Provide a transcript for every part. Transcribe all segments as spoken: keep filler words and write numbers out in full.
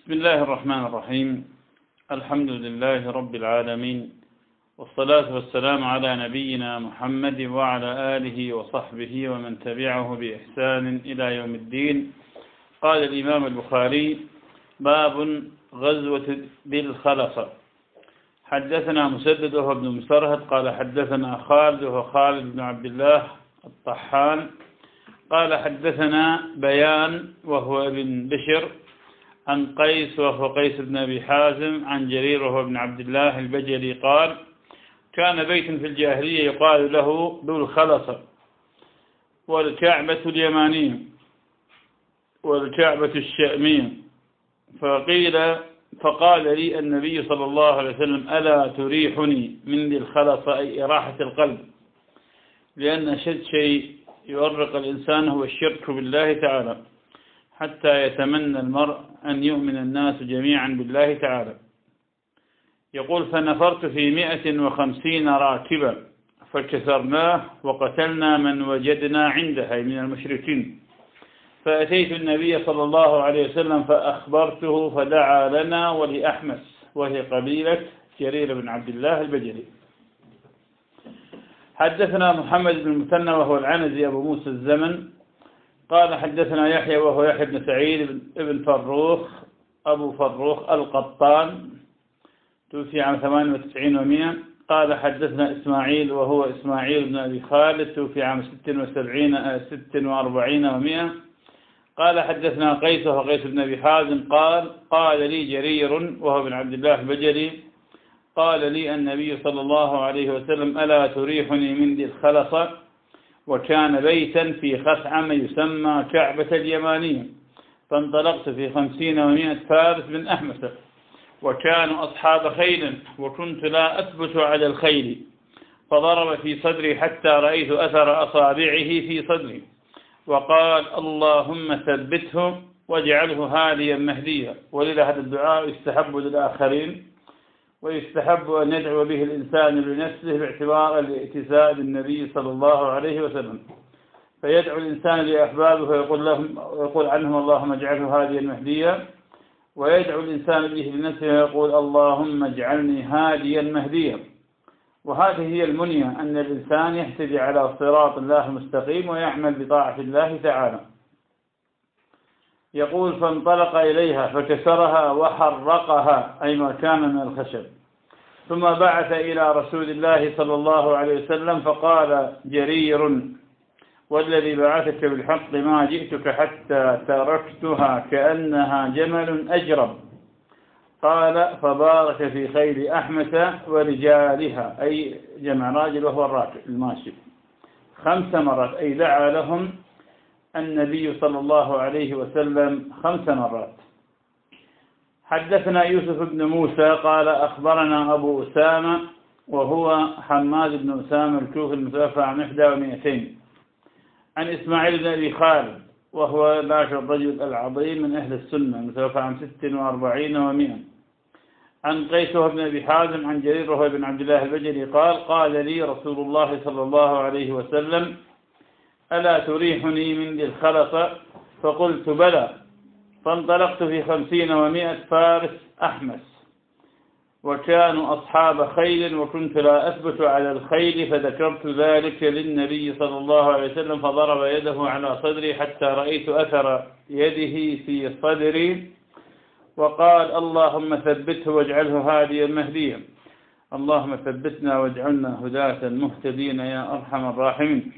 بسم الله الرحمن الرحيم. الحمد لله رب العالمين، والصلاة والسلام على نبينا محمد وعلى آله وصحبه ومن تبعه بإحسان إلى يوم الدين. قال الإمام البخاري: باب غزوة ذي الخلصة. حدثنا مسدد وهو ابن مسرهد قال حدثنا خالد وهو خالد بن عبد الله الطحان قال حدثنا بيان وهو ابن بشر عن قيس وهو قيس بن أبي حازم عن جرير وهو ابن عبد الله البجلي قال: كان بيت في الجاهلية يقال له ذو الخلصة، والكعبة اليمانية والكعبة الشامية. فقيل فقال لي النبي صلى الله عليه وسلم: ألا تريحني من ذي الخلصة، أي إراحة القلب، لأن أشد شيء يؤرق الإنسان هو الشرك بالله تعالى، حتى يتمنى المرء أن يؤمن الناس جميعا بالله تعالى. يقول: فنفرت في مئة وخمسين راكبا فكسرناه وقتلنا من وجدنا عندها من المشركين، فأتيت النبي صلى الله عليه وسلم فأخبرته فدعا لنا ولأحمس، وهي قبيلة جرير بن عبد الله البجلي. حدثنا محمد بن المثنى وهو العنزي أبو موسى الزمن قال حدثنا يحيى وهو يحيى بن سعيد بن فروخ أبو فروخ القطان توفي عام ثمان وتسعين ومئة. قال حدثنا إسماعيل وهو إسماعيل بن أبي خالد توفي عام ست وسبعين ست وأربعين ومئة. قال حدثنا قيس وهو قيس بن أبي حازم قال: قال لي جرير وهو ابن عبد الله البجلي قال لي النبي صلى الله عليه وسلم: ألا تريحني من ذي الخلصة. وكان بيتا في خثعم يسمى كعبة اليمانية، فانطلقت في خمسين ومئة فارس من أحمس، وكانوا أصحاب خيل، وكنت لا أثبت على الخيل، فضرب في صدري حتى رأيت أثر أصابعه في صدري، وقال: اللهم ثبته واجعله هاديا مهديا. ولذا هذا الدعاء يستحب للآخرين، ويستحب أن يدعو به الإنسان لنفسه باعتبار الائتزاء بالنبي صلى الله عليه وسلم، فيدعو الإنسان لأحبابه ويقول لهم ويقول عنهم: اللهم اجعله هاديا مهديا، ويدعو الإنسان به لنفسه ويقول: اللهم اجعلني هاديا مهديا. وهذه هي المنية، أن الإنسان يهتدي على صراط الله المستقيم ويعمل بطاعة الله تعالى. يقول: فانطلق إليها فكسرها وحرقها، أي ما كان من الخشب، ثم بعث إلى رسول الله صلى الله عليه وسلم فقال جرير: والذي بعثك بالحق ما جئتك حتى تركتها كأنها جمل أجرب. قال: فبارك في خيل أحمس ورجالها، أي جمع راجل وهو الراكب الماشي، خمس مرات، أي دعا لهم النبي صلى الله عليه وسلم خمس مرات. حدثنا يوسف بن موسى قال أخبرنا أبو أسامة وهو حماد بن أسامة الكوفي المتوفى عن إحدى ومئتين، عن إسماعيل بن أبي خالد وهو ذاك الرجل العظيم من أهل السنة المتوفى عن ست وأربعين ومئة، عن قيس بن أبي حازم عن جرير وهو ابن عبد الله البجلي قال: قال لي رسول الله صلى الله عليه وسلم: ألا تريحني من ذي الخلصة؟ فقلت: بلى. فانطلقت في خمسين ومئة فارس أحمس، وكانوا أصحاب خيل، وكنت لا أثبت على الخيل، فذكرت ذلك للنبي صلى الله عليه وسلم، فضرب يده على صدري حتى رأيت أثر يده في صدري، وقال: اللهم ثبته واجعله هاديا مهديا. اللهم ثبتنا واجعلنا هداة مهتدين يا أرحم الراحمين.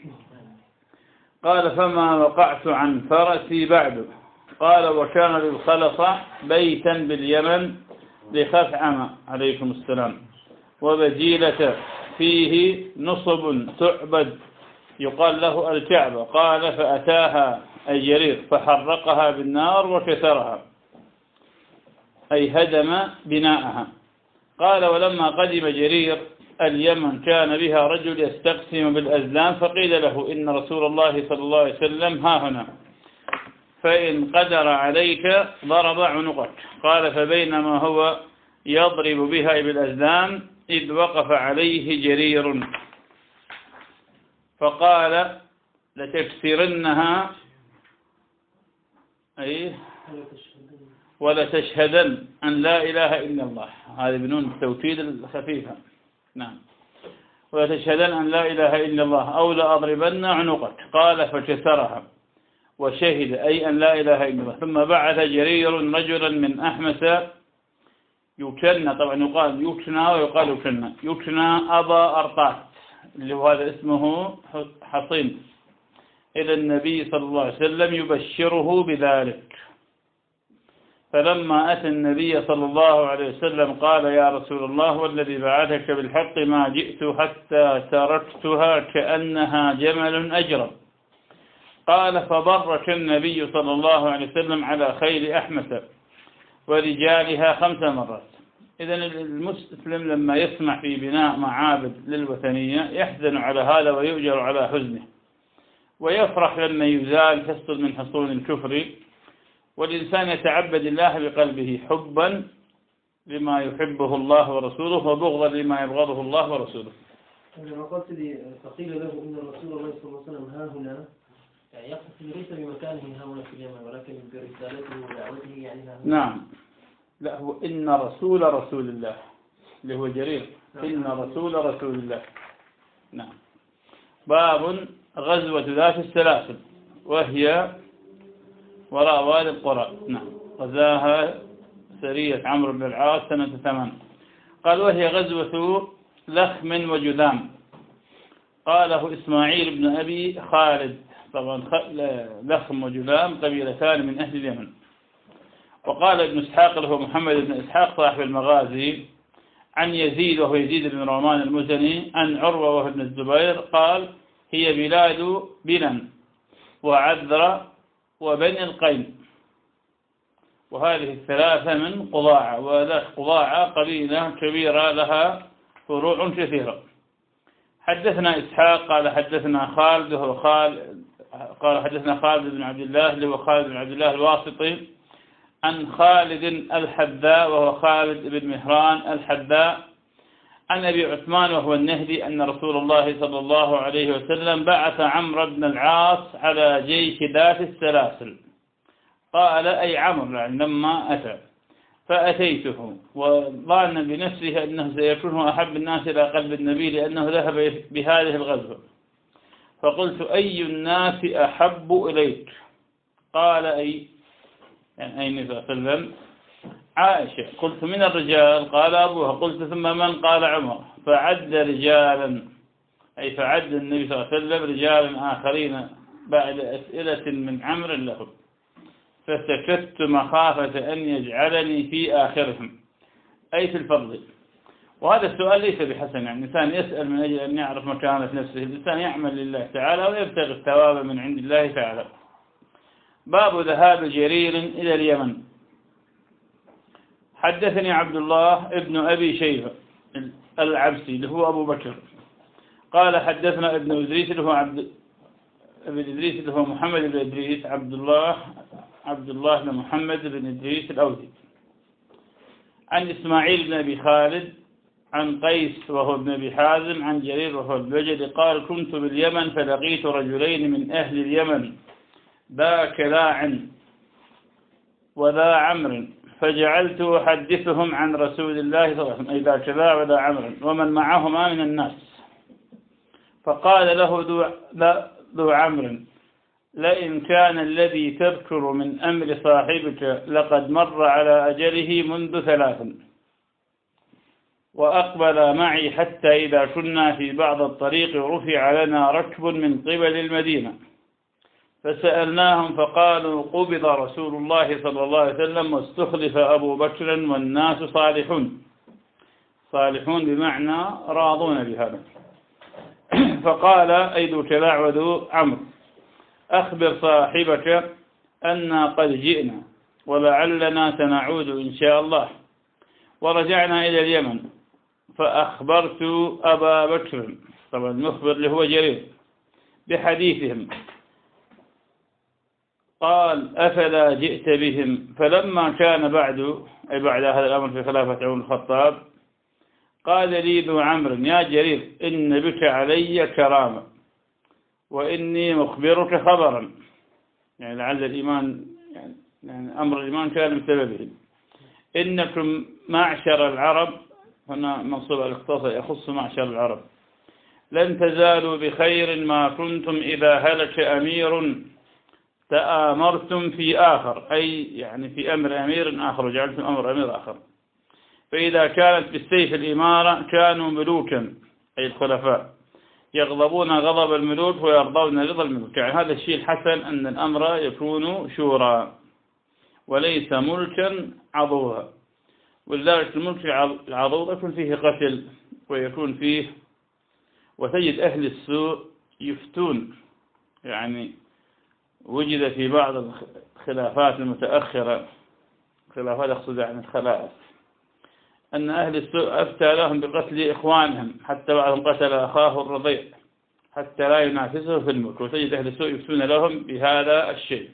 قال: فما وقعت عن فرسي بعد. قال: وكان للخلصة بيتا باليمن لخثعم عليكم السلام، وبجيلة فيه نصب تعبد يقال له الكعبة. قال: فأتاها أي جرير فحرقها بالنار وكسرها، أي هدم بناءها. قال: ولما قدم جرير اليمن كان بها رجل يستقسم بالأزلام، فقيل له: إن رسول الله صلى الله عليه وسلم ها هنا، فإن قدر عليك ضرب عنقك. قال: فبينما هو يضرب بها بالأزلام إذ وقف عليه جرير فقال: لتكسرنها، أي ولا تشهدن أن لا إله إلا الله، هذه بنون التوكيد الخفيفة. نعم. ولا تشهدن أن لا إله إلا الله أو لأضربن عنقك. قال فكسرها وشهد أي أن لا إله إلا الله. ثم بعث جرير رجلا من أحمس يكنى، طبعا يقال يكنى ويقال يكنى، يكنى أبا أرطاس اللي هو هذا اسمه حصين، إلى النبي صلى الله عليه وسلم يبشره بذلك. فلما أتى النبي صلى الله عليه وسلم قال يا رسول الله والذي بعثك بالحق ما جئت حتى تركتها كأنها جمل أجرب. قال فبرك النبي صلى الله عليه وسلم على خيل أحمس ورجالها خمس مرات. إذن المسلم لما يسمع في بناء معابد للوثنية يحزن على هذا ويؤجر على حزنه، ويفرح لما يزال فصل من حصول الكفر، والإنسان يتعبد الله بقلبه حبا لما يحبه الله ورسوله وبغضا لما يبغضه الله ورسوله. لما قلت لي فقيل له إن رسول الله صلى الله عليه وسلم ها هنا، يعني يقصد ليس بمكانه ها هنا في اليمن ولكن برسالته ودعوته يعني ها هنا. نعم، لا هو إن رسول رسول الله اللي هو جرير، إن رسول رسول الله. نعم. باب غزوة ذات السلاسل وهي وراء وادي القرى. نعم. غزاها سرية عمرو بن العاص سنة ثمان. قال وهي غزوة لخم وجذام. قاله إسماعيل بن أبي خالد. طبعا لخم وجذام قبيلتان من أهل اليمن. وقال ابن إسحاق له محمد بن إسحاق صاحب المغازي عن يزيد وهو يزيد بن رومان المزني عن عروة وهو ابن الزبير قال هي بلاد بنن وعذرة وبني القين، وهذه الثلاثة من قضاعة، وقضاعة قبيلة كبيرة لها فروع كثيرة. حدثنا إسحاق قال حدثنا خالد وهو خالد قال حدثنا خالد بن عبد الله اللي هو خالد بن عبد الله الواسطي عن خالد الحذاء وهو خالد بن مهران الحذاء عن أبي عثمان وهو النهدي أن رسول الله صلى الله عليه وسلم بعث عمرو بن العاص على جيش ذات السلاسل. قال أي عمرو يعني لما أتى فأتيته وظن بنفسه أنه سيكون أحب الناس إلى قلب النبي لأنه ذهب بهذه الغزوة، فقلت أي الناس أحب إليك؟ قال أي يعني أي النبي صلى الله عليه وسلم؟ عائشة. قلت من الرجال؟ قال أبوها. قلت ثم من؟ قال عمر. فعد رجالا أي فعد النبي صلى الله عليه وسلم رجالا آخرين بعد أسئلة من عمرو لهم، فسكت مخافة أن يجعلني في آخرهم أي في الفضل. وهذا السؤال ليس بحسن، يعني الإنسان يسأل من أجل أن يعرف مكانة نفسه، الإنسان يعمل لله تعالى ويبتغي الثواب من عند الله تعالى. باب ذهاب جرير إلى اليمن. حدثني عبد الله ابن أبي شيبة العبسي اللي هو أبو بكر قال حدثنا ابن إدريس اللي هو عبد ابن إدريس اللي هو محمد بن إدريس عبد الله عبد الله بن محمد بن إدريس الأودي عن إسماعيل بن أبي خالد عن قيس وهو ابن أبي حازم عن جرير وهو البجلي قال كنت باليمن فلقيت رجلين من أهل اليمن ذا كلاع وذا عمرو فجعلت أحدثهم عن رسول الله صلى الله عليه وسلم أي ذا كلاع وذا عمرو ومن معهما من الناس. فقال له ذو عمرو لئن كان الذي تذكر من أمر صاحبك لقد مر على أجله منذ ثلاث وأقبل معي حتى إذا كنا في بعض الطريق رفع لنا ركب من قبل المدينة فسألناهم فقالوا قبض رسول الله صلى الله عليه وسلم واستخلف أبو بكر والناس صالحون. صالحون بمعنى راضون بهذا. فقال أي ذو كلاع وذو عمرو أخبر صاحبك أننا قد جئنا ولعلنا سنعود إن شاء الله. ورجعنا إلى اليمن فأخبرت أبا بكر طبعا المخبر اللي هو جرير بحديثهم قال أفلا جئت بهم؟ فلما كان بعد أي بعد هذا الأمر في خلافة عمر الخطاب قال لي ذو عمرو يا جرير إن بك علي كرامة وإني مخبرك خبرا، يعني لعل الإيمان يعني يعني أمر الإيمان كان بسببه. إنكم معشر العرب، هنا منصوب على الاختصاص يخص معشر العرب، لن تزالوا بخير ما كنتم إذا هلك أمير تآمرتم في آخر، أي يعني في أمر أمير آخر وجعلتم أمر أمير آخر. فإذا كانت بالسيف الإمارة كانوا ملوكا، أي الخلفاء، يغضبون غضب الملوك ويرضون رضا الملوك. يعني هذا الشيء الحسن أن الأمر يكون شورى وليس ملكا عضوها. ولذلك الملك العضوض يكون فيه قتل ويكون فيه، وتجد أهل السوء يفتون. يعني وجد في بعض الخلافات المتأخرة، خلافات أقصد عن الخلائف، أن أهل السوء أفتى لهم بقتل إخوانهم، حتى بعضهم قتل أخاه الرضيع حتى لا ينافسه في الملك. وتجد أهل السوء يفتون لهم بهذا الشيء.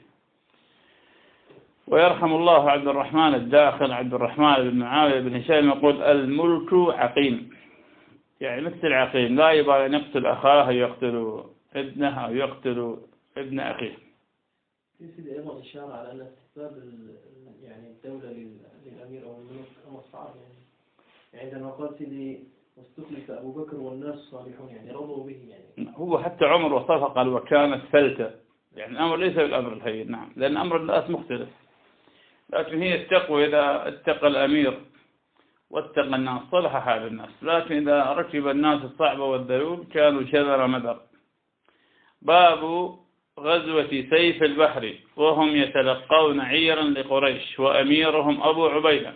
ويرحم الله عبد الرحمن الداخل عبد الرحمن بن معاوية بن هشام يقول الملك عقيم، يعني مثل عقيم، لا يبغى أن يقتل أخاه أو يقتل ابنه أو يقتل ابن أخيه. في سيدي أيضا إشارة على أن استحباب يعني الدولة للأمير أو الملك أمر صعب، يعني عندما قال سيدي واستخلف أبو بكر والناس صالحون، يعني رضوا به. يعني هو حتى عمر وصفه قال وكانت فلتة، يعني الأمر ليس بالأمر الهين، نعم، لأن أمر الناس مختلف. لكن هي التقوى، إذا اتقى الأمير واتقى الناس صلح حال الناس، لكن إذا ركب الناس الصعبة والذلول كانوا شذر مذر. باب غزوة سيف البحر وهم يتلقون عيرا لقريش وأميرهم أبو عبيدة.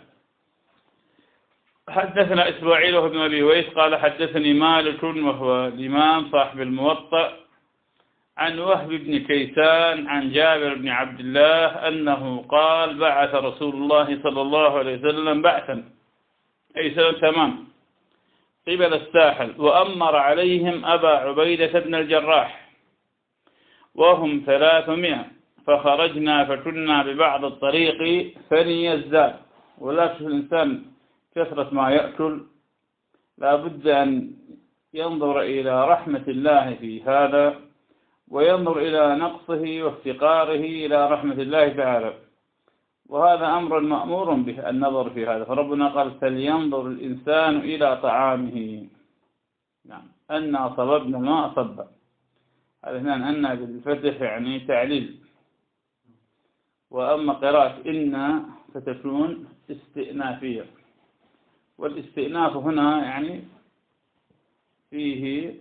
حدثنا إسماعيل بن أبي ويس قال حدثني مالك وهو الإمام صاحب الموطأ عن وهب بن كيسان عن جابر بن عبد الله أنه قال بعث رسول الله صلى الله عليه وسلم بعثا، أي سنة تمام، قبل الساحل، وأمر عليهم أبا عبيدة بن الجراح وهم ثلاثمائة، فخرجنا فكنا ببعض الطريق فني الزاد. ولا تشوف الإنسان كثرة ما يأكل، لا بد أن ينظر إلى رحمة الله في هذا وينظر إلى نقصه وافتقاره إلى رحمة الله تعالى، وهذا أمر مأمور به النظر في هذا. فربنا قال فلينظر الإنسان إلى طعامه. نعم، أنا صببنا الماء صبا، هذا هنا أن بالفتح يعني تعليل. وأما قراءة إن فتكون استئنافية، والاستئناف هنا يعني فيه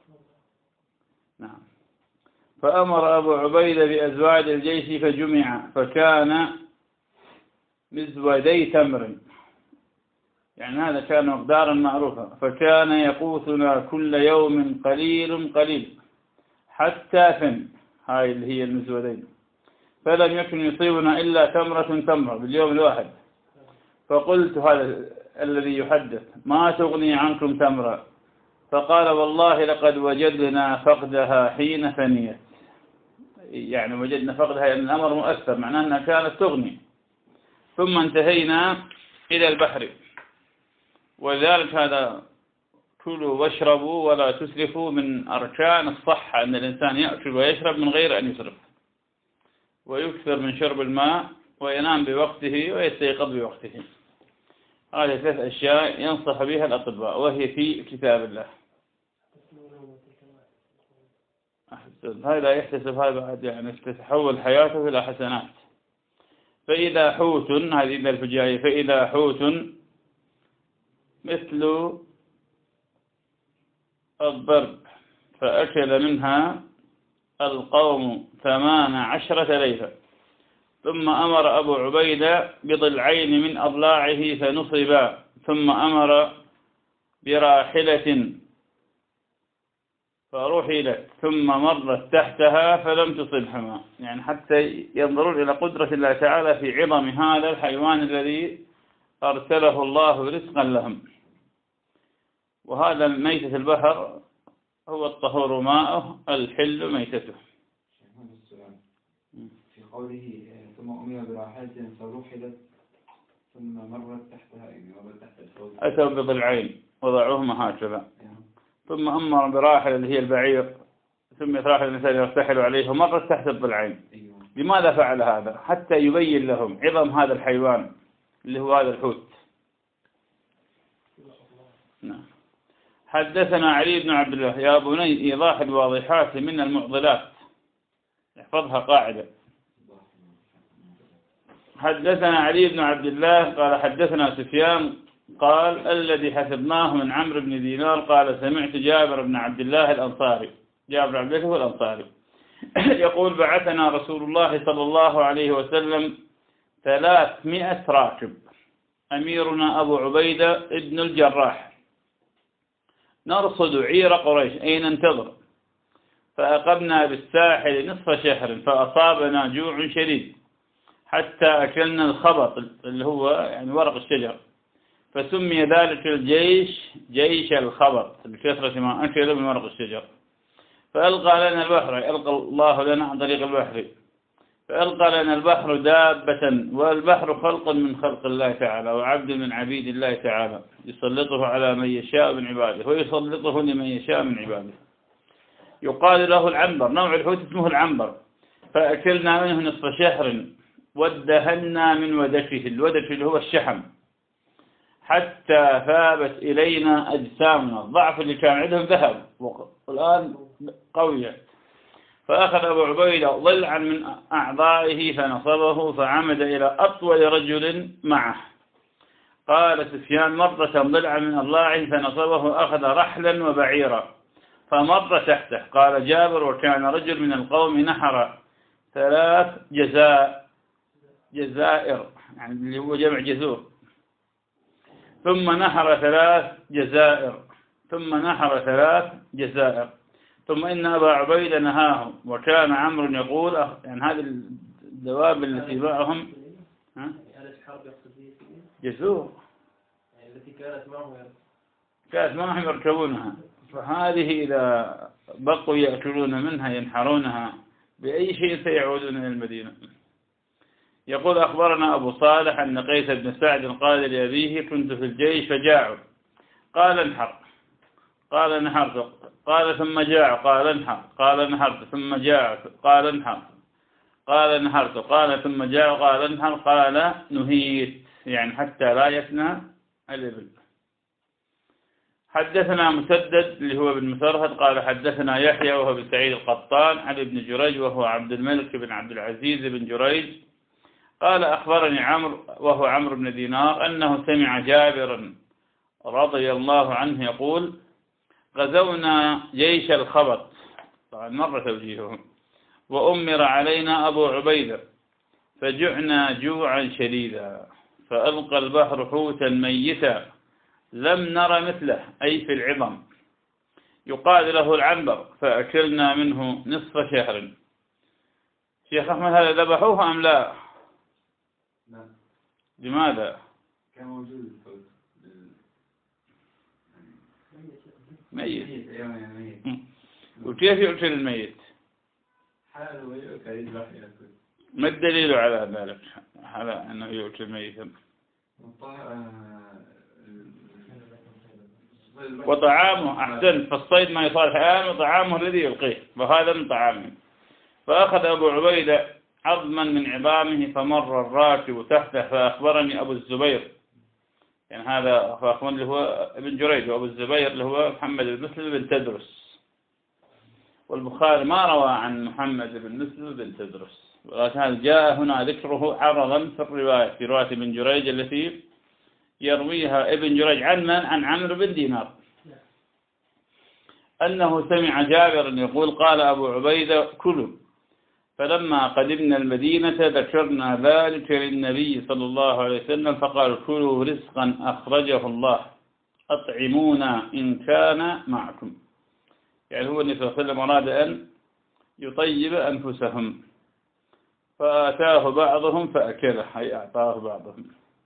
نعم. فأمر أبو عبيدة بأزواج الجيش فجمع، فكان مزودي تمر، يعني هذا كان مقدارا معروفا، فكان يقوتنا كل يوم قليل قليل حتى فن، هاي اللي هي المزودين، فلم يكن يصيبنا إلا تمرة تمرة باليوم الواحد. فقلت هذا الذي يحدث ما تغني عنكم تمرة؟ فقال والله لقد وجدنا فقدها حين فنيت، يعني وجدنا فقدها يعني الأمر مؤثر، معناه أنها كانت تغني. ثم انتهينا إلى البحر، ولذلك هذا كلوا واشربوا ولا تسرفوا من أركان الصحة، أن الإنسان يأكل ويشرب من غير أن يسرف، ويكثر من شرب الماء وينام بوقته ويستيقظ بوقته. هذه ثلاث أشياء ينصح بها الأطباء وهي في كتاب الله. هذا يحتسب هذا بعد يعني تتحول حياته إلى حسنات. فإذا حوت، هذه إذا الفجائية، فإذا حوت مثل الضرب فأكل منها القوم ثمان عشرة ليلة، ثم أمر أبو عبيدة بضلعين من أضلاعه فنصبا، ثم أمر براحلة فرحلت ثم مرت تحتها فلم تصبهما، يعني حتى ينظرون إلى قدرة الله تعالى في عظم هذا الحيوان الذي أرسله الله رزقا لهم. وهذا ميتة البحر هو الطهور ماءه الحل ميتته. في قوله ثم أمر براحلة فرحلت ثم مرت تحتها، يعني مرت تحت الحوض، أتوا بضلعين وضعوهما هكذا، ثم أمر براحل اللي هي البعير، ثم راحل الإنسان يرتحل عليه ومرت تحت الضلعين، لماذا فعل هذا؟ حتى يبين لهم عظم هذا الحيوان اللي هو هذا الحوت. نعم. حدثنا علي بن عبد الله. يا بني إيضاح الواضحات من المعضلات، احفظها قاعدة. حدثنا علي بن عبد الله قال حدثنا سفيان قال الذي حسبناه من عمرو بن دينار قال سمعت جابر بن عبد الله الأنصاري، جابر بن عبد الله هو الأنصاري، يقول بعثنا رسول الله صلى الله عليه وسلم ثلاثمائة راكب، أميرنا أبو عبيدة ابن الجراح، نرصد عير قريش أي ننتظر، فأقمنا بالساحل نصف شهر فأصابنا جوع شديد حتى أكلنا الخبط اللي هو يعني ورق الشجر، فسمي ذلك الجيش جيش الخبط لكثرة ما أكل من ورق الشجر. فألقى لنا البحر، ألقى الله لنا عن طريق البحر، فألقى لنا البحر دابة، والبحر خلق من خلق الله تعالى وعبد من عبيد الله تعالى يسلطه على من يشاء من عباده ويسلطه لمن يشاء من عباده، يقال له العنبر، نوع الحوت اسمه العنبر، فأكلنا منه نصف شهر وادهنا من ودشه، الودش اللي هو الشحم، حتى ثابت إلينا أجسامنا، الضعف اللي كان عندهم ذهب والآن قوية. فأخذ أبو عبيدة ضلعا من أعضائه فنصبه فعمد إلى أطول رجل معه. قال سفيان مرة ضلعا من أضلاعه فنصبه أخذ رحلا وبعيرا فمر تحته. قال جابر وكان رجل من القوم نحر ثلاث جزاء جزائر يعني اللي هو جمع جزور، ثم نحر ثلاث جزائر ثم نحر ثلاث جزائر ثم إن أبا عبيدة نهاهم. وكان عمرو يقول يعني هذه الدواب التي معهم جزور التي كانت معهم كانت معهم يركبونها، فهذه إذا بقوا يأكلون منها ينحرونها بأي شيء سيعودون إلى المدينة. يقول أخبرنا أبو صالح أن قيس بن سعد قال لأبيه كنت في الجيش فجاعوا، قال انحر، قال نحرت، قال ثم جاع، قال انحر، قال نحرت، ثم جاع، قال انحر، قال نحرت، قال ثم جاع، قال انحر، قال نهيت، يعني حتى لا يفنى الإبل. حدثنا مسدد اللي هو بن مسرهد قال حدثنا يحيى وهو بن سعيد القطان عن ابن جريج وهو عبد الملك بن عبد العزيز بن جريج قال أخبرني عمرو وهو عمرو بن دينار أنه سمع جابرا رضي الله عنه يقول غزونا جيش الخبط، طبعا مرة توجيههم، وأمر علينا أبو عبيدة فجعنا جوعا شديدا فألقى البحر حوتا ميتا لم نرى مثله أي في العظم يقال له العنبر فأكلنا منه نصف شهر. شيخ أحمد هذا ذبحوه أم لا؟ لا. لماذا؟ كان موجود الفوز ميت. ميت. وكيف يؤكل الميت؟ حاله ويؤكل يذبح يأكل. ما الدليل على ذلك على أنه يؤكل ميتا؟ وطعامه أحسن، فالصيد ما يصالح الآن وطعامه الذي يلقيه وهذا من طعامه. فأخذ أبو عبيدة عظما من عظامه فمر الراكب تحته فأخبرني أبو الزبير، يعني هذا فأخبرني اللي هو ابن جريج، وأبو الزبير اللي هو محمد بن مسلم بن تدرس، والبخاري ما روى عن محمد بن مسلم بن تدرس، ولكن جاء هنا ذكره عرضا في الرواية في رواية ابن جريج التي يرويها ابن جريج عن من؟ عن عمرو بن دينار أنه سمع جابر يقول قال أبو عبيدة كلوا، فلما قدمنا المدينة ذكرنا ذلك للنبي صلى الله عليه وسلم فقال كلوا رزقا أخرجه الله أطعمونا إن كان معكم، يعني هو النبي صلى الله عليه وسلم أراد أن يطيب أنفسهم فآتاه بعضهم فأكله أي أعطاه بعضهم.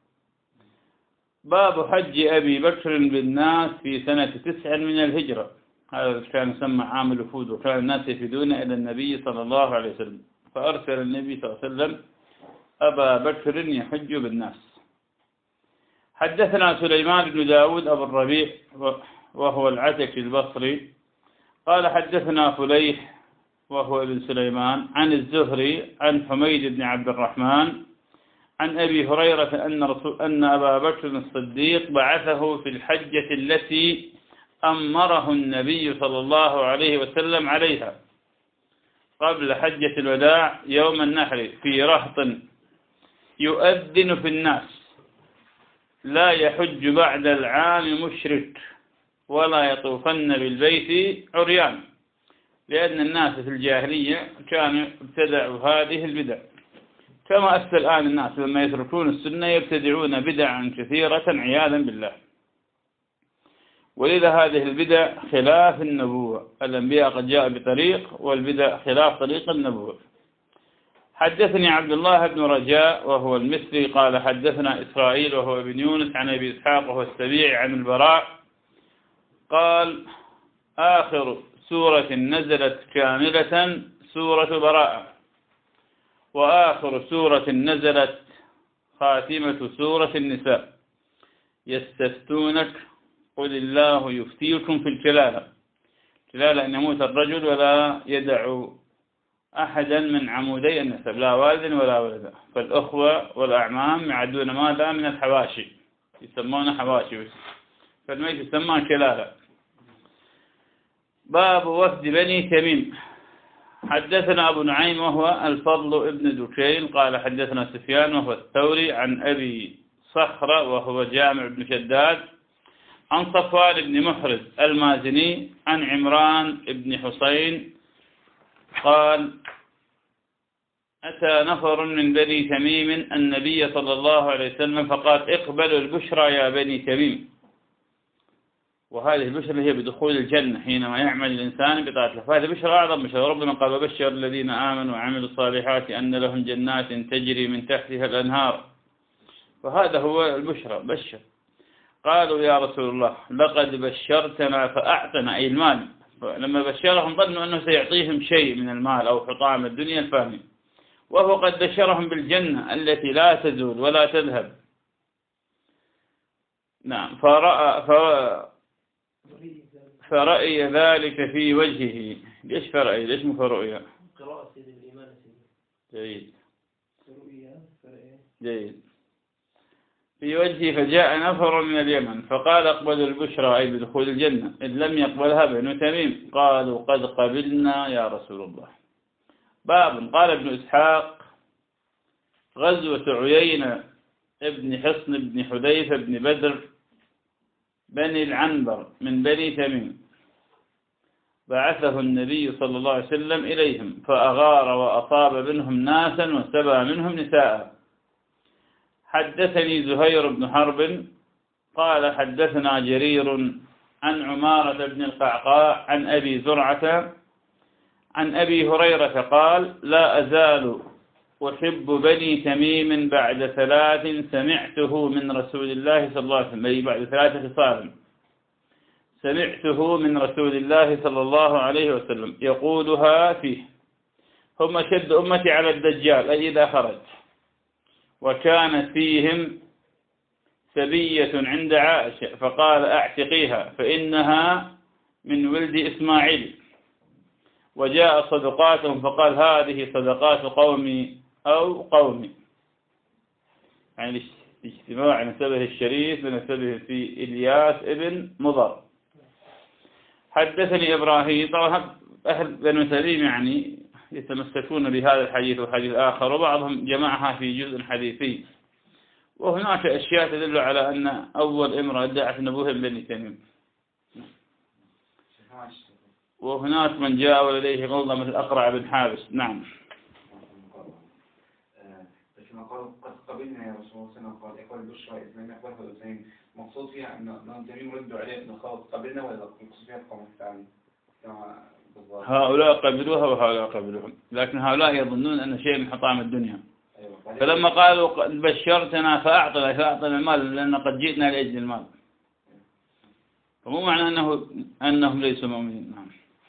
باب حج أبي بكر بالناس في سنة تسع من الهجرة، هذا كان يسمى عام الوفود، وكان الناس يفدون إلى النبي صلى الله عليه وسلم فأرسل النبي صلى الله عليه وسلم أبا بكر يحج بالناس. حدثنا سليمان بن داود أبو الربيع وهو العتكي البصري قال حدثنا فليح وهو ابن سليمان عن الزهري عن حميد بن عبد الرحمن عن أبي هريرة أن, رسول أن أبا بكر الصديق بعثه في الحجة التي أمره النبي صلى الله عليه وسلم عليها قبل حجة الوداع يوم النحر في رهط يؤذن في الناس لا يحج بعد العام مشرك ولا يطوفن بالبيت عريان، لأن الناس في الجاهلية كانوا ابتدعوا هذه البدع كما أفتى الآن الناس لما يتركون السنة يبتدعون بدعا كثيرة عياذا بالله. ولذا هذه البدع خلاف النبوة، الأنبياء قد جاء بطريق والبدع خلاف طريق النبوة. حدثني عبد الله بن رجاء وهو المصري قال حدثنا إسرائيل وهو ابن يونس عن أبي إسحاق وهو السبيعي عن البراء قال آخر سورة نزلت كاملة سورة براءة، وآخر سورة نزلت خاتمة سورة النساء يستفتونك قل الله يفتيكم في الكلالة، كلالة أن يموت الرجل ولا يدع أحدا من عمودي النسب لا والد ولا ولد، فالأخوة والأعمام يعدون ماذا من الحواشي يسمون حواشي، فالميت يسمى كلالة. باب وفد بني تميم. حدثنا أبو نعيم وهو الفضل ابن دكين قال حدثنا سفيان وهو الثوري عن أبي صخرة وهو جامع بن شداد عن صفوان بن محرز المازني عن عمران بن حسين قال أتى نفر من بني تميم النبي صلى الله عليه وسلم فقال اقبلوا البشرى يا بني تميم، وهذه البشرى هي بدخول الجنة حينما يعمل الإنسان بطاعة الله، فهذه بشرى أعظم بشرى. ربنا قال وبشر الذين آمنوا وعملوا الصالحات أن لهم جنات تجري من تحتها الأنهار، فهذا هو البشرى بشر. قالوا يا رسول الله لقد بشرتنا فأعطنا أي المال، لما بشرهم ظنوا أنه سيعطيهم شيء من المال أو حطام الدنيا الفاني، وهو قد بشرهم بالجنة التي لا تزول ولا تذهب. نعم فرأى فرأي ذلك في وجهه. ليش فرأي؟ ليش مو فرؤيا؟ قراءة سيد الإيمان سيد. جيد فرؤيا فرأي. جيد. في وجهه فجاء نفر من اليمن فقال اقبلوا البشرى أي بدخول الجنة، إن لم يقبلها بنو تميم قالوا قد قبلنا يا رسول الله. باب قال ابن إسحاق غزوة عيينة ابن حصن بن حذيفة بن بدر بني العنبر من بني تميم بعثه النبي صلى الله عليه وسلم إليهم فأغار وأصاب منهم ناسا وسبى منهم نساء. حدثني زهير بن حرب قال حدثنا جرير عن عمارة بن القعقاع عن أبي زرعة عن أبي هريرة قال لا أزال أحب بني تميم بعد ثلاث سمعته من رسول الله صلى الله عليه وسلم، أي بعد ثلاث خصال سمعته من رسول الله صلى الله عليه وسلم يقولها فيه: هم شد أمتي على الدجال أي إذا خرج، وكانت فيهم سبية عند عائشة فقال أعتقيها فإنها من ولد إسماعيل، وجاء صدقاتهم فقال هذه صدقات قومي أو قومي، يعني اجتماع نسبه الشريف بنسبه في إلياس ابن مضر. حدثني إبراهيم، طبعا أهل بنو تميم يعني يتمسكون بهذا الحديث وحديث آخر، وبعضهم جمعها في جزء حديثي، وهناك أشياء تدل على أن أول امرأة ادعت النبوة من بني تميم، وهناك من جاء ولديه غلظة مثل أقرع بن حابس. نعم. لما قالوا قد قبلنا يا رسول الله قال إخوة البشرى إثنين أخوة الحسين، مقصود فيها أن بني تميم ردوا عليه أن قبلنا، ولا مقصود فيها القوم الثاني؟ هؤلاء قبلوها وهؤلاء قبلوها، لكن هؤلاء يظنون أن شيء من حطام الدنيا. فلما قالوا بشرتنا فأعطنا فأعطنا المال لأن قد جئنا لأجل المال، فمو معنى أنه أنهم ليسوا مؤمنين. نعم.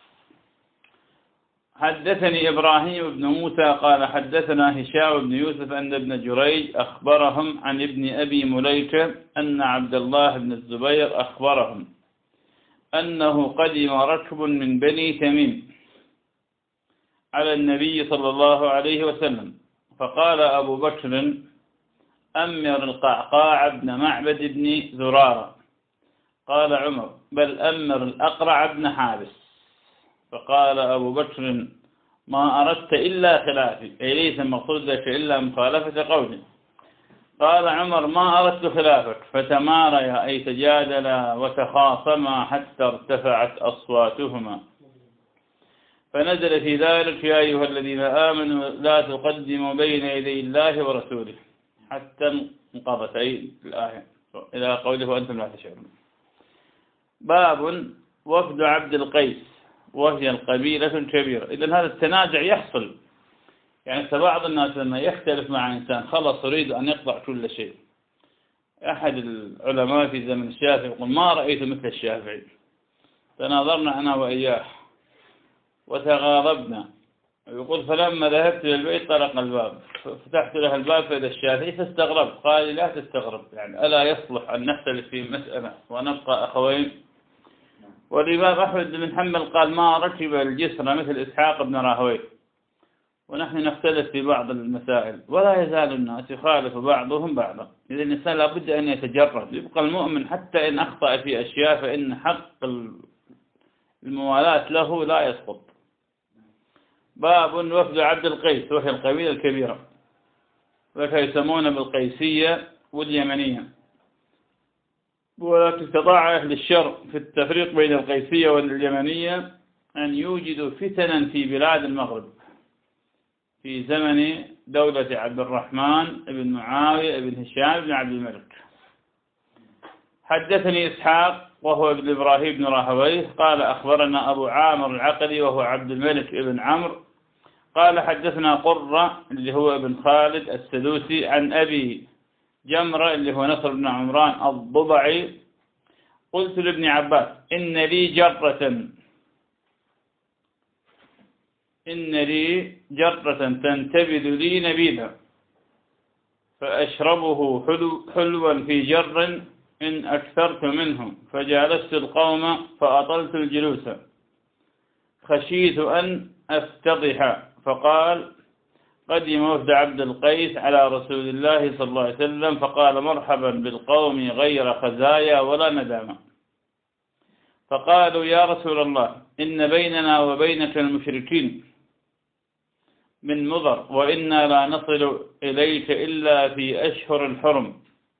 حدثني إبراهيم بن موسى قال حدثنا هشام بن يوسف أن ابن جريج أخبرهم عن ابن أبي مليكة أن عبد الله بن الزبير أخبرهم أنه قدم ركب من بني تميم على النبي صلى الله عليه وسلم، فقال أبو بكر: أمر القعقاع بن معبد بن زرارة. قال عمر: بل أمر الأقرع بن حابس. فقال أبو بكر: ما أردت إلا خلافي، أي ليس المقصود لك إلا مخالفة قولي. قال عمر: ما أردت خلافك. فتماريا أي تجادلا وتخاصما حتى ارتفعت أصواتهما، فنزل في ذلك: يا أيها الذين آمنوا لا تقدموا بين يدي الله ورسوله، حتى انقضت أي الآية إلى قوله: وأنتم لا تشعرون. باب وفد عبد القيس، وهي القبيلة الكبيرة. إذن هذا التنازع يحصل، يعني بعض الناس لما يختلف مع إنسان خلص يريد أن يقطع كل شيء. أحد العلماء في زمن الشافعي يقول: ما رأيت مثل الشافعي. تناظرنا أنا وإياه وتغاضبنا، يقول: فلما ذهبت إلى البيت طرق الباب، فتحت له الباب فإذا الشافعي، فاستغربت. قال لي: لا تستغرب، يعني ألا يصلح أن نختلف في مسألة ونبقى أخوين؟ والإمام أحمد بن حنبل قال: ما ركب الجسر مثل إسحاق بن راهويه، ونحن نختلف في بعض المسائل، ولا يزال الناس يخالف بعضهم بعضا. إذا الإنسان لابد أن يتجرد، يبقى المؤمن حتى إن أخطأ في أشياء فإن حق الموالاة له لا يسقط. باب وفد عبد القيس، وهي القبيلة الكبيرة، وكي يسمون بالقيسية واليمنية. ولكن استطاع أهل الشر في التفريق بين القيسية واليمنية أن يوجدوا فتنا في بلاد المغرب في زمن دولة عبد الرحمن بن معاوية بن هشام بن عبد الملك. حدثني إسحاق وهو ابن إبراهيم بن راهويه قال: أخبرنا أبو عامر العقدي وهو عبد الملك بن عمرو قال: حدثنا قرة اللي هو ابن خالد السدوسي عن أبي جمرة اللي هو نصر بن عمران الضبعي. قلت لابن عباس: إن لي جرة إن لي جرة تنتبذ لي نبيذا، فأشربه حلو حلوا في جر إن أكثرت منه، فجالست القوم فأطلت الجلوس، خشيت أن أفتضح. فقال: قدم وفد عبد القيس على رسول الله صلى الله عليه وسلم، فقال: مرحبا بالقوم غير خزايا ولا ندامة. فقالوا: يا رسول الله، إن بيننا وبينك المشركين من مضر، وإنا لا نصل إليك إلا في أشهر الحرم،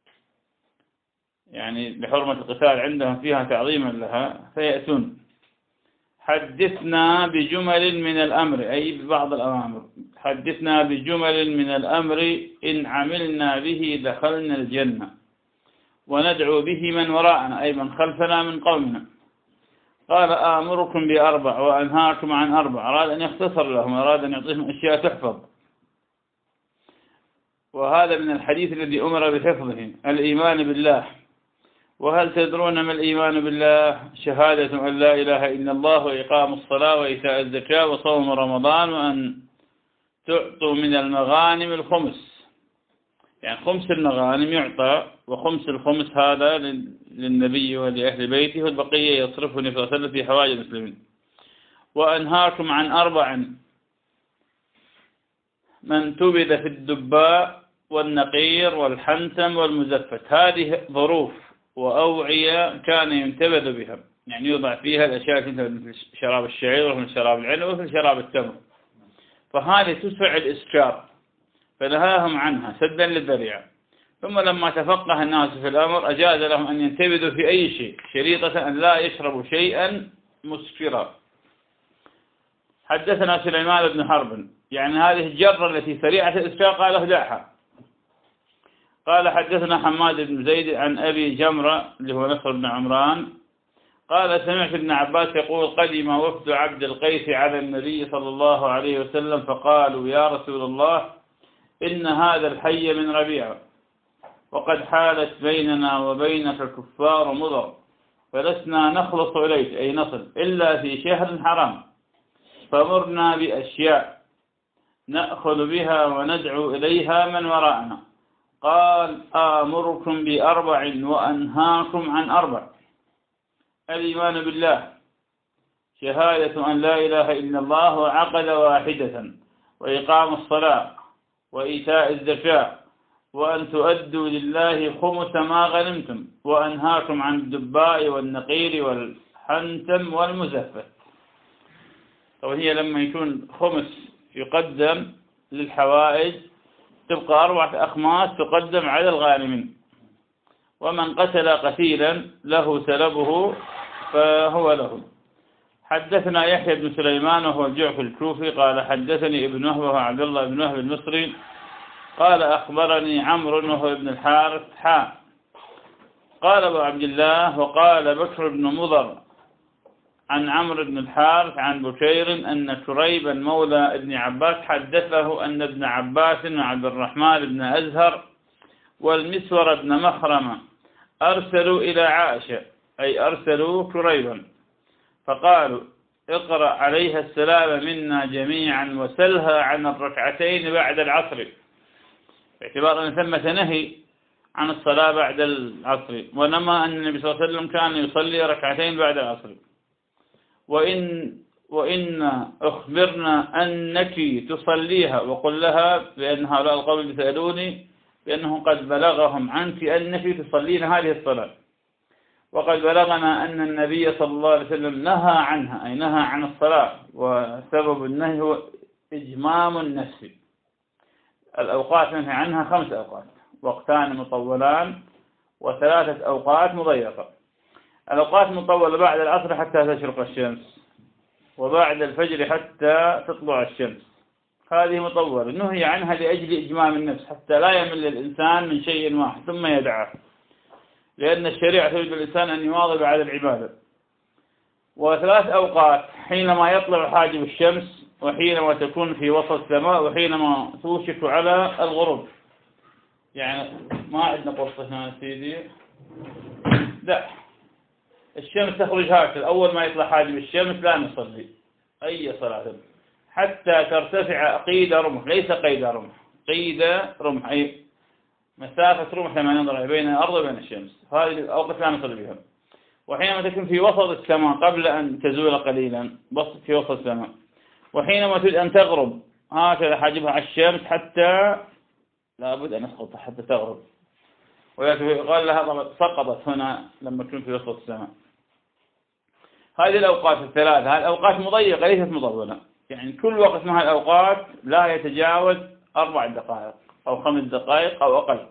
يعني لحرمة القتال عندهم فيها تعظيما لها، فيأتون. حدثنا بجمل من الأمر، أي ببعض الأوامر، حدثنا بجمل من الأمر إن عملنا به دخلنا الجنة، وندعو به من وراءنا، أي من خلفنا من قومنا. قال: آمركم بأربع وأنهاكم عن أربع. أراد أن يختصر لهم، أراد أن يعطيهم أشياء تحفظ، وهذا من الحديث الذي أمر بحفظه: الإيمان بالله. وهل تدرون ما الإيمان بالله؟ شهادة أن لا إله إلا الله، وإقام الصلاة، وإيتاء الزكاة، وصوم رمضان، وأن تعطوا من المغانم الخمس، يعني خمس المغانم يعطى، وخمس الخمس هذا للنبي ولأهل بيته، والبقية يصرفه النبي صلى الله عليه وسلم في حوائج المسلمين. وأنهاكم عن أربع: من تبذ في الدباء والنقير والحنتم والمزفت. هذه ظروف وأوعية كان ينتبذ بها، يعني يوضع فيها الأشياء مثل شراب الشعير ومثل شراب العنب ومثل شراب التمر، فهذه تدفع الإسكار، فنهاهم عنها سدا للذريعة. ثم لما تفقه الناس في الأمر أجاز لهم أن ينتبذوا في أي شيء، شريطة أن لا يشربوا شيئا مسكرا. حدثنا سليمان بن حرب، يعني هذه الجرة التي سريعة الإسكار قال: اهدعها. قال: حدثنا حماد بن زيد عن أبي جمرة اللي هو نصر بن عمران قال: سمعت ابن عباس يقول: قدم وفد عبد القيس على النبي صلى الله عليه وسلم، فقالوا: يا رسول الله، إن هذا الحي من ربيعة، وقد حالت بيننا وبينك الكفار مضر، فلسنا نخلص إليك، أي نصل، إلا في شهر حرام، فمرنا بأشياء نأخذ بها وندعو إليها من وراءنا. قال: آمركم بأربع وأنهاكم عن أربع: الإيمان بالله، شهادة أن لا إله إلا الله وعقد واحدة وإقام الصلاة وإيتاء الزكاة وأن تؤدوا لله خمس ما غنمتم وأنهاكم عن الدباء والنقير والحنتم والمزفت. طبعا هي لما يكون خمس يقدم للحوائج تبقى أربعة أخماس تقدم على الغانمين. ومن قتل قتيلا له سلبه فهو له. حدثنا يحيى بن سليمان وهو الجعفي الكوفي قال حدثني ابن وهب وهو عبد الله بن وهب المصري قال أخبرني عمرو وهو ابن الحارث حاء قال أبو عبد الله وقال بكر بن مضر عن عمرو بن الحارث عن بكير أن كريبا مولى ابن عباس حدثه أن ابن عباس وعبد الرحمن بن أزهر والمسور بن مخرمة أرسلوا إلى عائشة أي أرسلوا كريبا فقالوا اقرأ عليها السلام منا جميعا وسلها عن الركعتين بعد العصر، باعتبار أن ثمة نهي عن الصلاة بعد العصر، ونما أن النبي صلى الله عليه وسلم كان يصلي ركعتين بعد العصر. وإن وإن أخبرنا أنك تصليها وقل لها بأن هؤلاء القوم يسألوني بأنه قد بلغهم عنك أنك تصلين هذه الصلاة، وقد بلغنا أن النبي صلى الله عليه وسلم نهى عنها أي نهى عن الصلاة، وسبب النهي هو إجمام النفس. الأوقات نهي عنها خمس أوقات، وقتان مطولان وثلاثة أوقات مضيقة. الأوقات المطولة بعد العصر حتى تشرق الشمس، وبعد الفجر حتى تطلع الشمس، هذه مطولة نهي عنها لأجل إجمام النفس حتى لا يمل الإنسان من شيء واحد ثم يدعه، لأن الشريعة تريد الإنسان أن يواظب على العبادة. وثلاث أوقات حينما يطلع حاجب الشمس، وحينما تكون في وسط السماء، وحينما توشك على الغروب. يعني ما عندنا قصة هنا سيدي، لا، الشمس تخرج هكذا أول ما يطلع حاجب الشمس لا نصلي أي صلاة حتى ترتفع قيد رمح، ليس قيد رمح، قيد رمح أي مسافة رمح لما نضرب بين الأرض وبين الشمس، هذه الأوقات لا نصلي بها. وحينما تكون في وسط السماء قبل أن تزول قليلا، بسط في وسط السماء، وحينما تريد أن تغرب هكذا حاجبها على الشمس حتى لابد أن تسقط حتى تغرب، ويقال لها سقطت هنا لما تكون في وسط السماء. هذه الأوقات الثلاثة، هذه الأوقات مضيقة ليست مطولة، يعني كل وقت من هذه الأوقات لا يتجاوز أربع دقائق أو خمس دقائق أو أقل.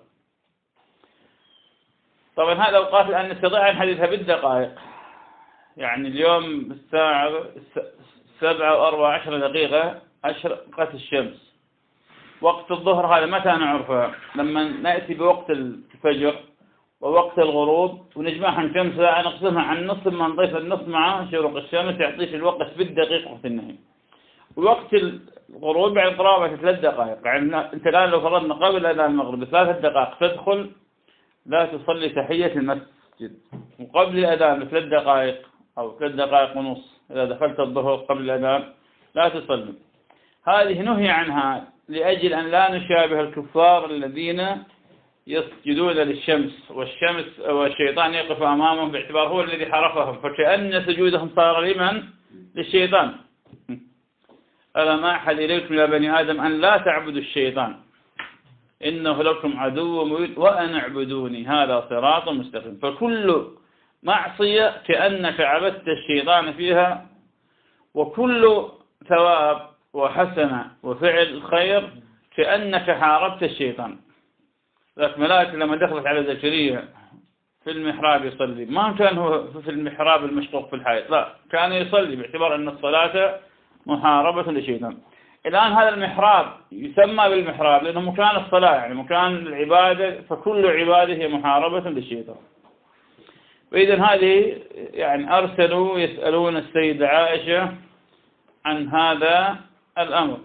طبعا هذه الأوقات الآن نستطيع أن نحددها بالدقائق، يعني اليوم الساعة سبعة وأربع عشر دقيقة أشرقت الشمس. وقت الظهر هذا متى نعرفه؟ لما نأتي بوقت الفجر ووقت الغروب ونجمعها كم ساعة نقسمها عن نص، ما نضيف النص مع شروق الشمس يعطيك الوقت بالدقيقة وقت النهي. ووقت الغروب بعد قرابة ثلاث دقائق، يعني أنت الآن لو فرضنا قبل أذان المغرب ثلاث دقائق تدخل لا تصلي تحية المسجد، وقبل الأذان ثلاث دقائق أو ثلاث دقائق ونص إذا دخلت الظهر قبل الأذان لا تصلي. هذه نهي عنها لأجل أن لا نشابه الكفار الذين يسجدون للشمس، والشمس والشيطان يقف أمامهم باعتبار هو الذي حرفهم، فكأن سجودهم صار لمن؟ للشيطان. ألم أعهد إليكم يا بني آدم أن لا تعبدوا الشيطان إنه لكم عدو مبين وأن اعبدوني هذا صراط مستقيم. فكل معصية كأنك عبدت الشيطان فيها، وكل ثواب وحسنة وفعل الخير كأنك حاربت الشيطان. ذاك ملائكة لما دخلت على زكريا في المحراب يصلي، ما كان هو في المحراب المشقوق في الحائط، لا، كان يصلي باعتبار أن الصلاة محاربة للشيطان. الآن هذا المحراب يسمى بالمحراب لأنه مكان الصلاة، يعني مكان العبادة، فكل عبادة هي محاربة للشيطان. وإذن هذه يعني أرسلوا يسألون السيدة عائشة عن هذا الأمر،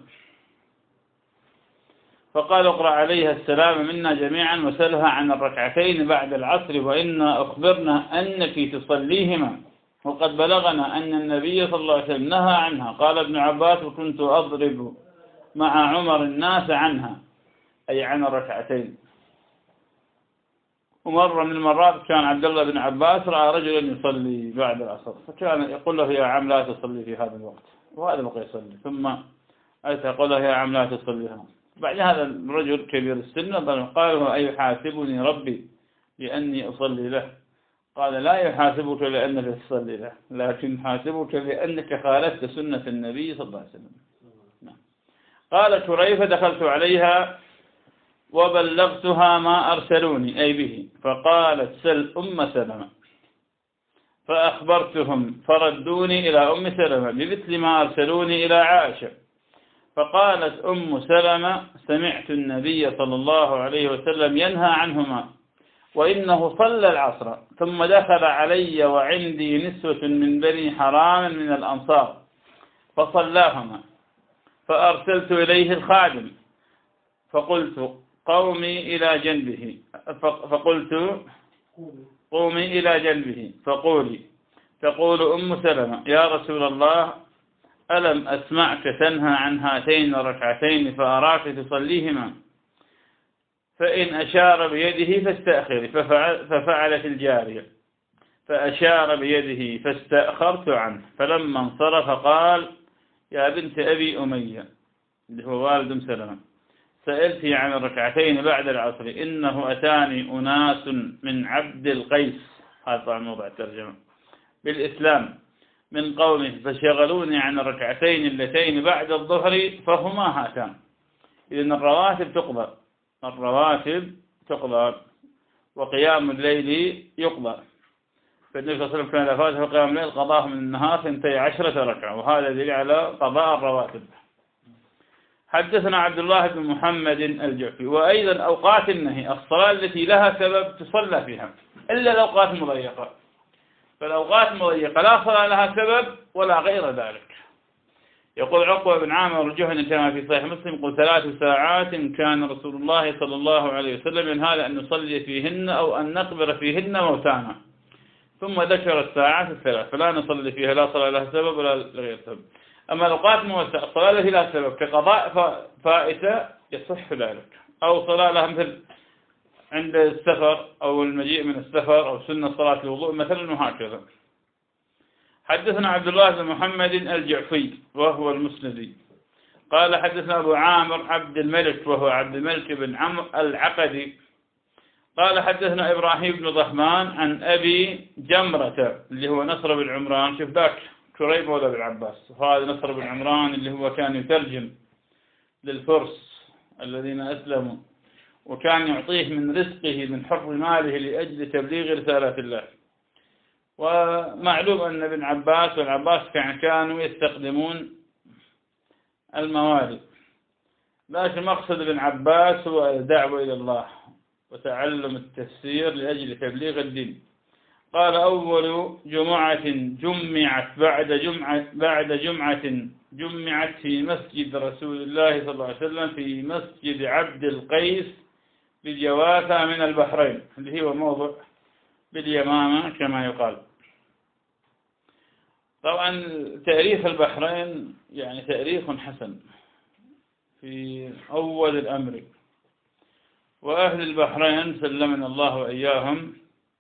فقال اقرأ عليها السلام منا جميعا وسلها عن الركعتين بعد العصر وإنا أخبرنا أنك تصليهما، وقد بلغنا أن النبي صلى الله عليه وسلم نهى عنها. قال ابن عباس وكنت أضرب مع عمر الناس عنها أي عن الركعتين. ومرة من المرات كان عبد الله بن عباس رأى رجلا يصلي بعد العصر، فكان يقول له يا عم لا تصلي في هذا الوقت، وهذا بقى يصلي. ثم أتى يقول له يا عم لا تصليها. بعد هذا الرجل كبير السن قال له أيحاسبني ربي لأني أصلي له؟ قال لا يحاسبك لأنك تصلي له، لكن حاسبك لأنك خالفت سنة النبي صلى الله عليه وسلم. قال شريف دخلت عليها وبلغتها ما أرسلوني أي به، فقالت سل أم سلمة، فأخبرتهم فردوني إلى أم سلمة بمثل ما أرسلوني إلى عائشة. فقالت أم سلمة سمعت النبي صلى الله عليه وسلم ينهى عنهما وإنه صلى العصر ثم دخل علي وعندي نسوة من بني حرام من الأنصار فصلاهما، فأرسلت إليه الخادم فقلت قومي إلى جنبه فقلت قومي إلى جنبه فقولي. تقول أم سلمة يا رسول الله ألم أسمعك تنهى عن هاتين الركعتين فأراك تصليهما؟ فإن أشار بيده فاستأخري. ففعل ففعلت الجارية فأشار بيده فاستأخرت عنه. فلما انصرف قال يا بنت أبي أمية اللي هو والد أم سلمة سألتي عن الركعتين بعد العصر، إنه أتاني أناس من عبد القيس، هذا طبعا موضع الترجمة، بالإسلام من قومه فشغلوني عن الركعتين اللتين بعد الظهر فهما هاتان. إذن الرواتب تقضى، الرواتب تقضى وقيام الليل يقضى. فالنبي صلى الله عليه وسلم كان إذا فاته قيام الليل قضاه من النهار اثنتي عشرة ركعة، وهذا دليل على قضاء الرواتب. حدثنا عبد الله بن محمد الجعفي. وأيضا أوقات النهي الصلاة التي لها سبب تصلى فيها إلا الأوقات المضيقة، فالأوقات المضيقة لا صلاة لها سبب ولا غير ذلك. يقول عقبة بن عامر الجهني كما في صحيح مسلم قل ثلاث ساعات كان رسول الله صلى الله عليه وسلم ينهى أن نصلي فيهن أو أن نقبر فيهن موتانا، ثم ذكر الساعات الثلاث فلا نصلي فيها لا صلاة لها سبب ولا غير سبب. أما الأوقات الموسعة الصلاة التي لها سبب كقضاء فائتة يصح ذلك، أو صلاة لها مثل عند السفر أو المجيء من السفر أو سنة صلاة الوضوء مثلا وهكذا. حدثنا عبد الله بن محمد الجعفي وهو المسندي قال حدثنا أبو عامر عبد الملك وهو عبد الملك بن عمرو العقدي قال حدثنا إبراهيم بن ضحمان عن أبي جمرة اللي هو نصر بن عمران، شوف ذاك كريب مولى بن عباس، وهذا نصر بن عمران اللي هو كان يترجم للفرس الذين أسلموا، وكان يعطيه من رزقه من حر ماله لأجل تبليغ رسالة الله. ومعلوم أن ابن عباس والعباس كانوا يستخدمون الموالي، لكن مقصد ابن عباس هو الدعوة إلى الله وتعلم التفسير لأجل تبليغ الدين. قال أول جمعة جمعت بعد جمعة بعد جمعة جمعت في مسجد رسول الله صلى الله عليه وسلم في مسجد عبد القيس بالجوافة من البحرين اللي هو موضع باليمامة كما يقال. طبعا تاريخ البحرين يعني تاريخ حسن في أول الأمر، وأهل البحرين سلمنا الله وإياهم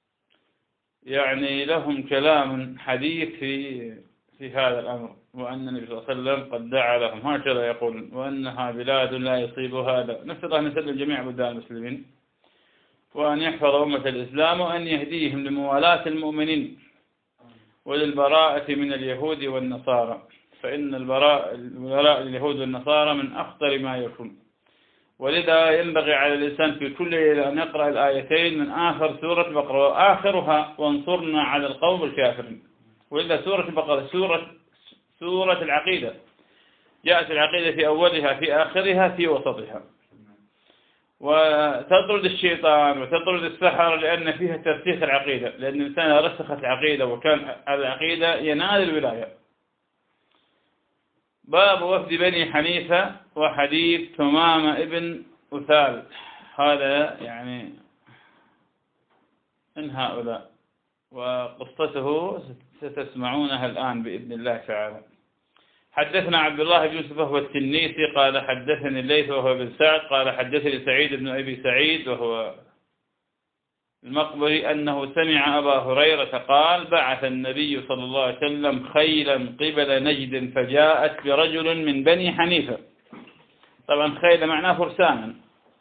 يعني لهم كلام حديث في في هذا الأمر، وأن النبي صلى الله عليه وسلم قد دعا لهم هكذا يقول وأنها بلاد لا يصيبها هذا. نسأل أن يسلم جميع بلدان المسلمين وأن يحفظ أمة الإسلام وأن يهديهم لموالاة المؤمنين وللبراءة من اليهود والنصارى، فإن البراء الولاء اليهود والنصارى من أخطر ما يكون. ولذا ينبغي على الإنسان في كل ليلة أن يقرأ الآيتين من آخر سورة البقرة وآخرها وانصرنا على القوم الكافرين. ولذا سورة البقرة سورة سورة العقيدة، جاءت العقيدة في أولها في آخرها في وسطها، وتطرد الشيطان وتطرد السحر لأن فيها ترسيخ العقيدة، لأن الإنسان رسخت العقيدة وكان العقيدة ينال الولاية. باب وفد بني حنيفة وحديث ثمامة ابن أثال، هذا يعني من هؤلاء وقصته ستسمعونها الآن بإذن الله تعالى. حدثنا عبد الله بن يوسف وهو التنيسي قال حدثني الليث وهو بن سعد قال حدثني سعيد بن أبي سعيد وهو المقبري أنه سمع أبا هريرة قال بعث النبي صلى الله عليه وسلم خيلا قبل نجد فجاءت برجل من بني حنيفة. طبعا خيل معناه فرسانا،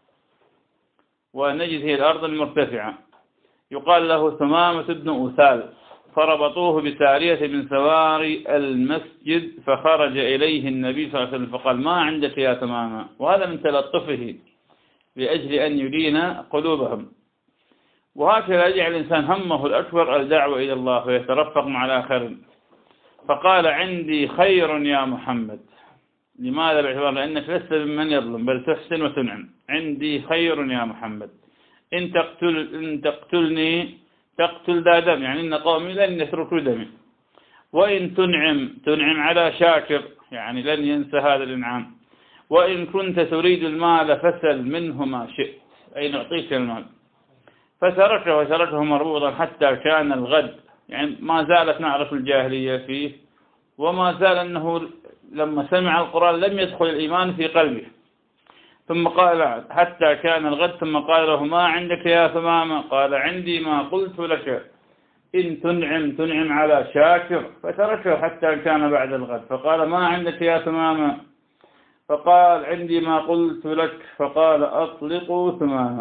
ونجد هي الأرض المرتفعة، يقال له ثمامة بن أثال، فربطوه بسارية من سواري المسجد، فخرج إليه النبي صلى الله عليه وسلم فقال ما عندك يا ثمامة، وهذا من تلطفه لأجل أن يلين قلوبهم. وهكذا يجعل الإنسان همه الأكبر الدعوة إلى الله ويترفق مع الآخرين. فقال عندي خير يا محمد. لماذا؟ باعتبار لأنك لست ممن يظلم بل تحسن وتنعم. عندي خير يا محمد، إن تقتل إن تقتلني تقتل ذا دم، يعني إن قومي لن يتركوا دمي، وإن تنعم تنعم على شاكر، يعني لن ينسى هذا الإنعام، وإن كنت تريد المال فسل منه ما شئت، أي نعطيك المال. فتركه وتركه مربوطا حتى كان الغد، يعني ما زالت نعرف الجاهلية فيه، وما زال أنه لما سمع القرآن لم يدخل الإيمان في قلبه. ثم قال حتى كان الغد، ثم قال له ما عندك يا ثمامة؟ قال عندي ما قلت لك، إن تنعم تنعم على شاكر. فتركه حتى كان بعد الغد، فقال ما عندك يا ثمامة؟ فقال عندي ما قلت لك، فقال أطلقوا ثمامة.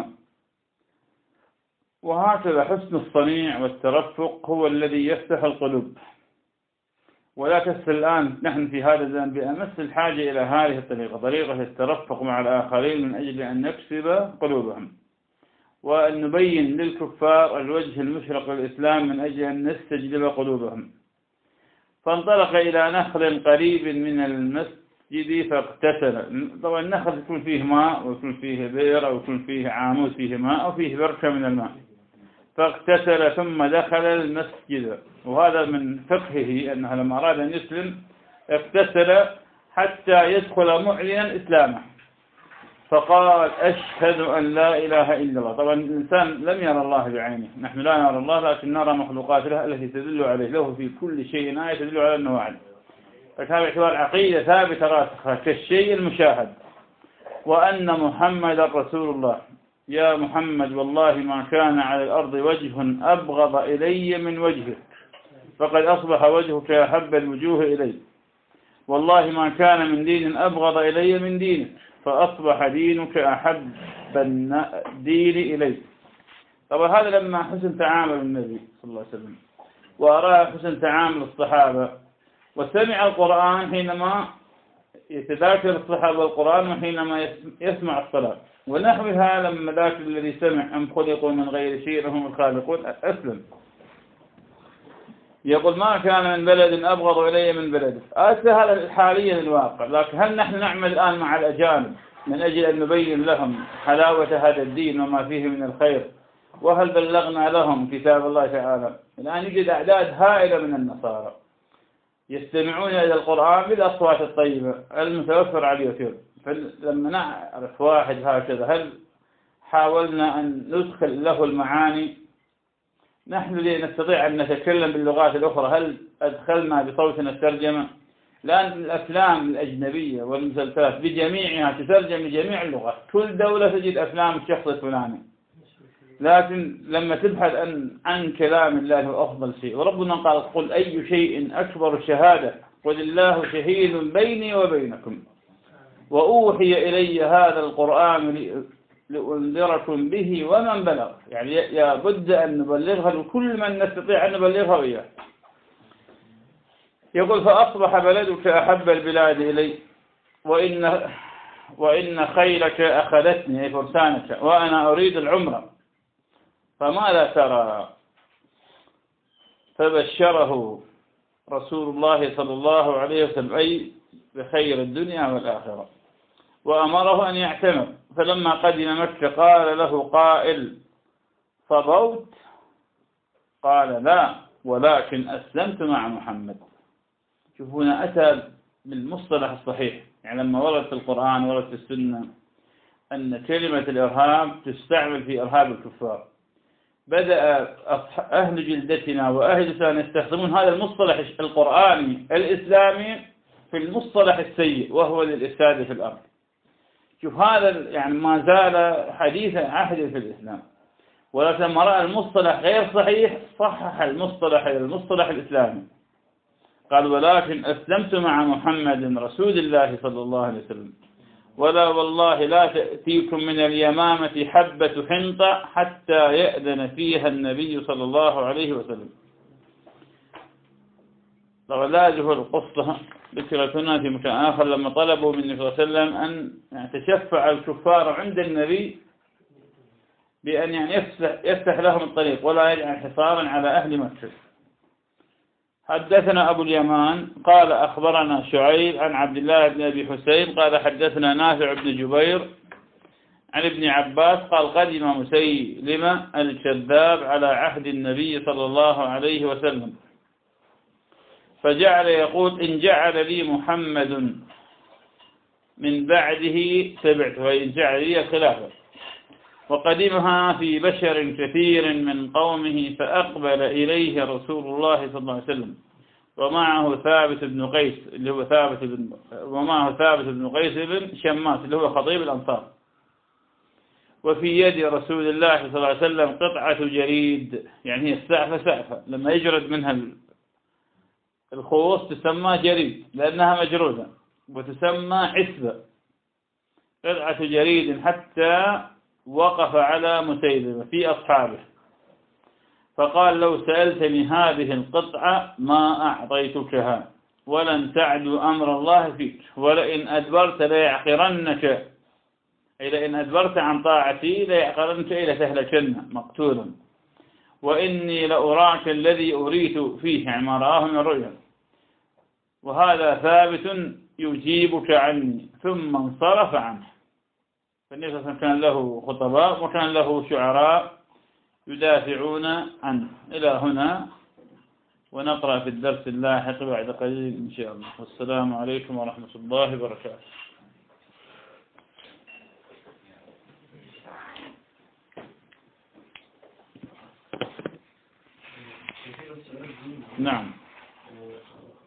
وهكذا حسن الصنيع والترفق هو الذي يفتح القلوب. ولا تسل الآن نحن في هذا الزمن بأمس الحاجة إلى هذه الطريقة، طريقة الترفق مع الآخرين من أجل أن نكسب قلوبهم، وأن نبين للكفار الوجه المشرق للإسلام من أجل أن نستجلب قلوبهم. فانطلق إلى نخل قريب من المسجد فاغتسل. طبعا النخل يكون فيه ماء ويكون فيه بئر أو يكون فيه عاموس فيه ماء أو فيه بركة من الماء. فاغتسل ثم دخل المسجد. وهذا من فقهه أنه لما أراد أن يسلم اغتسل حتى يدخل معلنا إسلامه، فقال أشهد أن لا إله إلا الله. طبعا الإنسان لم يرى الله بعينه، نحن لا نرى الله لكن نرى مخلوقات له التي تدل عليه، له في كل شيء آية تدل على أنه وعد. فكان باعتبار عقيدة ثابتة راسخة كالشيء المشاهد، وأن محمد رسول الله. يا محمد والله ما كان على الأرض وجه أبغض إلي من وجهك، فقد أصبح وجهك أحب الوجوه إلي. والله ما كان من دين أبغض إلي من دينك، فأصبح دينك أحب الدين إلي. طبعا هذا لما حسن تعامل النبي صلى الله عليه وسلم، وأراه حسن تعامل الصحابة، وسمع القرآن حينما يتذاكر الصحابة القرآن وحينما يسمع الصلاة، ونحوها لما ذاك الذي سمع أم خلقوا من غير شيء هم الخالقون أسلم. يقول ما كان من بلد أبغض إلي من بلدك. هذا حاليا الواقع، لكن هل نحن نعمل الآن مع الأجانب من أجل أن نبين لهم حلاوة هذا الدين وما فيه من الخير؟ وهل بلغنا لهم كتاب الله تعالى؟ الآن يوجد أعداد هائلة من النصارى يستمعون إلى القرآن بالأصوات الطيبة المتوفر على اليوتيوب. فلما نعرف واحد هكذا هل حاولنا أن ندخل له المعاني؟ نحن نستطيع أن نتكلم باللغات الأخرى، هل أدخلنا بصوتنا الترجمة؟ الآن الأفلام الأجنبية والمسلسلات بجميعها تترجم لجميع اللغات، كل دولة تجد أفلام الشخص الفلاني، لكن لما تبحث عن عن كلام الله هو أفضل شيء. وربنا قال قل أي شيء أكبر شهادة قل الله شهيد بيني وبينكم وأوحي إلي هذا القرآن لأنذركم به ومن بلغ. يعني يبد أن نبلغها لكل من نستطيع أن نبلغها إياه. يقول فأصبح بلدك أحب البلاد إلي وإن وإن خيلك أخذتني أي فرسانك وأنا أريد العمرة، فماذا ترى؟ فبشره رسول الله صلى الله عليه وسلم أي بخير الدنيا والآخرة، وأمره أن يعتمر. فلما قدم مكة قال له قائل فضوت؟ قال لا ولكن أسلمت مع محمد. شوفون أتى بالمصطلح الصحيح، يعني لما ورد في القرآن ورد في السنة أن كلمة الإرهاب تستعمل في إرهاب الكفار، بدأ أهل جلدتنا وأهل لسان يستخدمون هذا المصطلح القرآني الإسلامي في المصطلح السيء وهو للإفساد في الأرض. شوف هذا يعني ما زال حديث عهد في الإسلام، ولكن لما رأى المصطلح غير صحيح صحح المصطلح إلى المصطلح الإسلامي. قال ولكن أسلمت مع محمد رسول الله صلى الله عليه وسلم، ولا والله لا تأتيكم من اليمامة حبة حنطة حتى يأذن فيها النبي صلى الله عليه وسلم. وعلاجه القصة ذكرت هنا في مكان آخر لما طلبوا من النبي صلى الله عليه وسلم أن يعني تشفع الكفار عند النبي بأن يعني يفتح, يفتح لهم الطريق ولا يجعل حصارا على أهل مكة. حدثنا أبو اليمان قال أخبرنا شعيب عن عبد الله بن أبي حسين قال حدثنا نافع بن جبير عن ابن عباس قال قدم مسيلمة الكذاب على عهد النبي صلى الله عليه وسلم فجعل يقول إن جعل لي محمد من بعده تبعته، وإن جعل لي خلافه. وقدمها في بشر كثير من قومه فأقبل إليه رسول الله صلى الله عليه وسلم ومعه ثابت بن قيس اللي هو ثابت بن ومعه ثابت بن قيس بن شماس اللي هو خطيب الأنصار، وفي يد رسول الله صلى الله عليه وسلم قطعة جريد، يعني هي السعفة سعفة لما يجرد منها الخوص تسمى جريد لأنها مجرودة، وتسمى عسبة قطعة جريد حتى وقف على مسيلمة في أصحابه فقال لو سألتني هذه القطعة ما أعطيتكها ولن تعدو أمر الله فيك، ولئن أدبرت ليعقرنك، أي لئن أدبرت عن طاعتي ليعقرنك إلى تهلكن مقتولا، وإني لأراك الذي أريت فيه عما رآه من الرؤيا، وهذا ثابت يجيبك عني. ثم انصرف عنه. فالنبي صلى الله عليه وسلم كان له خطباء وكان له شعراء يدافعون عنه. إلى هنا، ونقرأ في الدرس اللاحق بعد قليل إن شاء الله. والسلام عليكم ورحمة الله وبركاته. نعم.